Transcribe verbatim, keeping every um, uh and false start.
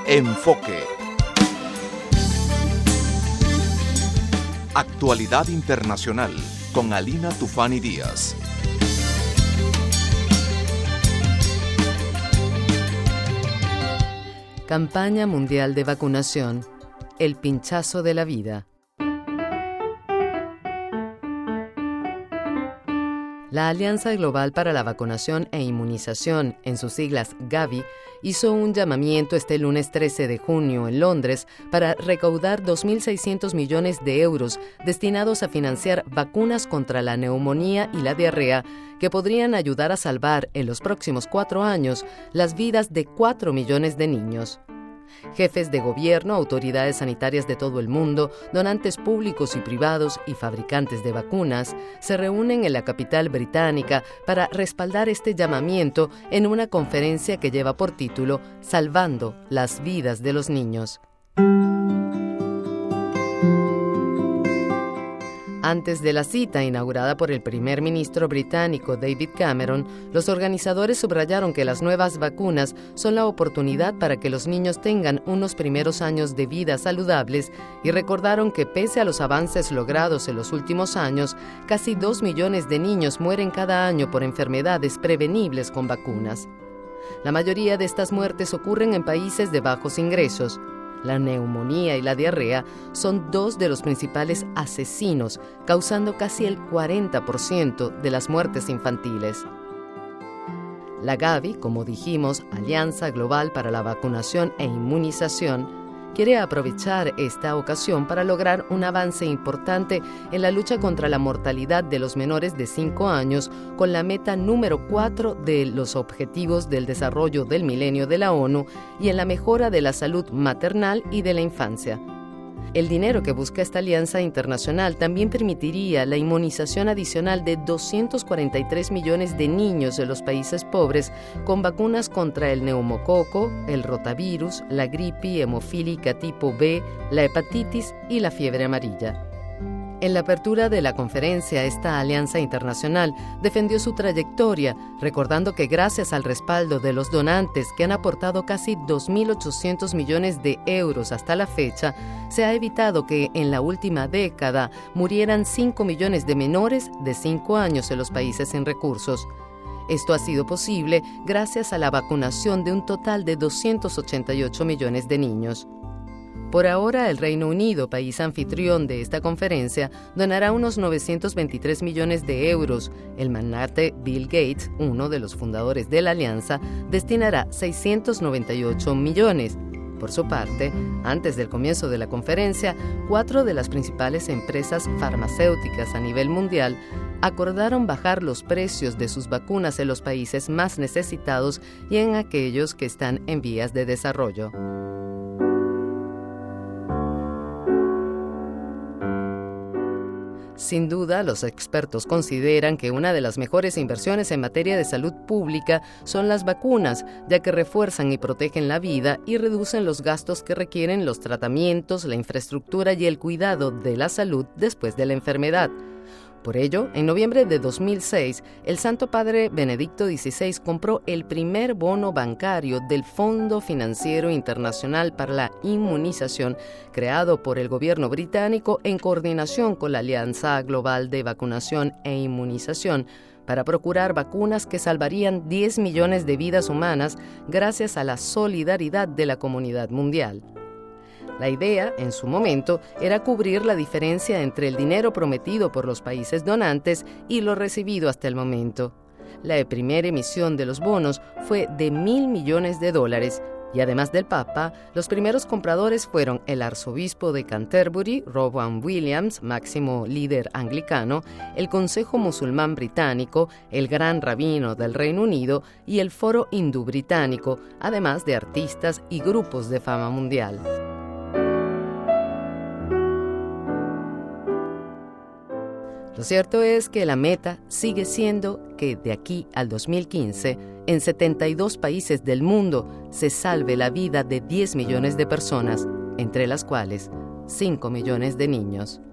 Enfoque. Actualidad internacional con Alina Tufani Díaz. Campaña Mundial de Vacunación. El pinchazo de la vida. La Alianza Global para la Vacunación e Inmunización, en sus siglas Gavi, hizo un llamamiento este lunes trece de junio en Londres para recaudar dos mil seiscientos millones de euros destinados a financiar vacunas contra la neumonía y la diarrea que podrían ayudar a salvar en los próximos cuatro años las vidas de cuatro millones de niños. Jefes de gobierno, autoridades sanitarias de todo el mundo, donantes públicos y privados y fabricantes de vacunas se reúnen en la capital británica para respaldar este llamamiento en una conferencia que lleva por título Salvando las vidas de los niños. Antes de la cita inaugurada por el primer ministro británico David Cameron, los organizadores subrayaron que las nuevas vacunas son la oportunidad para que los niños tengan unos primeros años de vida saludables y recordaron que pese a los avances logrados en los últimos años, casi dos millones de niños mueren cada año por enfermedades prevenibles con vacunas. La mayoría de estas muertes ocurren en países de bajos ingresos. La neumonía y la diarrea son dos de los principales asesinos, causando casi el cuarenta por ciento de las muertes infantiles. La Gavi, como dijimos, Alianza Global para la Vacunación e Inmunización, quiere aprovechar esta ocasión para lograr un avance importante en la lucha contra la mortalidad de los menores de cinco años con la meta número cuatro de los Objetivos del Desarrollo del Milenio de la ONU y en la mejora de la salud maternal y de la infancia. El dinero que busca esta alianza internacional también permitiría la inmunización adicional de doscientos cuarenta y tres millones de niños de los países pobres con vacunas contra el neumococo, el rotavirus, la gripe hemofílica tipo B, la hepatitis y la fiebre amarilla. En la apertura de la conferencia, esta alianza internacional defendió su trayectoria, recordando que gracias al respaldo de los donantes que han aportado casi dos mil ochocientos millones de euros hasta la fecha, se ha evitado que en la última década murieran cinco millones de menores de cinco años en los países sin recursos. Esto ha sido posible gracias a la vacunación de un total de doscientos ochenta y ocho millones de niños. Por ahora, el Reino Unido, país anfitrión de esta conferencia, donará unos novecientos veintitrés millones de euros. El magnate Bill Gates, uno de los fundadores de la alianza, destinará seiscientos noventa y ocho millones. Por su parte, antes del comienzo de la conferencia, cuatro de las principales empresas farmacéuticas a nivel mundial acordaron bajar los precios de sus vacunas en los países más necesitados y en aquellos que están en vías de desarrollo. Sin duda, los expertos consideran que una de las mejores inversiones en materia de salud pública son las vacunas, ya que refuerzan y protegen la vida y reducen los gastos que requieren los tratamientos, la infraestructura y el cuidado de la salud después de la enfermedad. Por ello, en noviembre de dos mil seis, el Santo Padre Benedicto dieciséis compró el primer bono bancario del Fondo Financiero Internacional para la Inmunización, creado por el gobierno británico en coordinación con la Alianza Global de Vacunación e Inmunización, para procurar vacunas que salvarían diez millones de vidas humanas gracias a la solidaridad de la comunidad mundial. La idea, en su momento, era cubrir la diferencia entre el dinero prometido por los países donantes y lo recibido hasta el momento. La primera emisión de los bonos fue de mil millones de dólares y además del Papa, los primeros compradores fueron el arzobispo de Canterbury, Rowan Williams, máximo líder anglicano, el Consejo Musulmán Británico, el Gran Rabino del Reino Unido y el Foro Hindú Británico, además de artistas y grupos de fama mundial. Lo cierto es que la meta sigue siendo que de aquí al dos mil quince, en setenta y dos países del mundo, se salve la vida de diez millones de personas, entre las cuales cinco millones de niños.